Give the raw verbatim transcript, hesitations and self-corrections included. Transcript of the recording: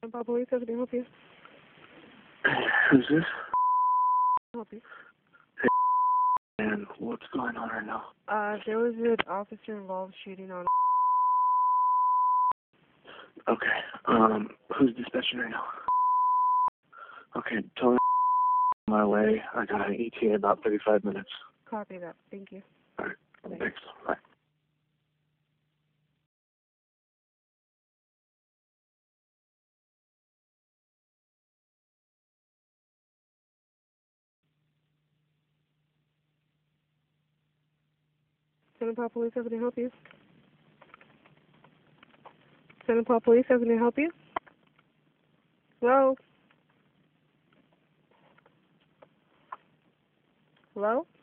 Bob Police, how can I help you? Who's this? Help you? And what's going on right now? Uh, there was an officer involved shooting on. Okay. Um, who's dispatching right now? Okay, tell me my way. I got an E T A about thirty-five minutes. Copy that. Thank you. All right. Thanks. Thanks. Bye. San Paul Police, how can I help you? San Paul Police, how can I help you? Hello? Hello?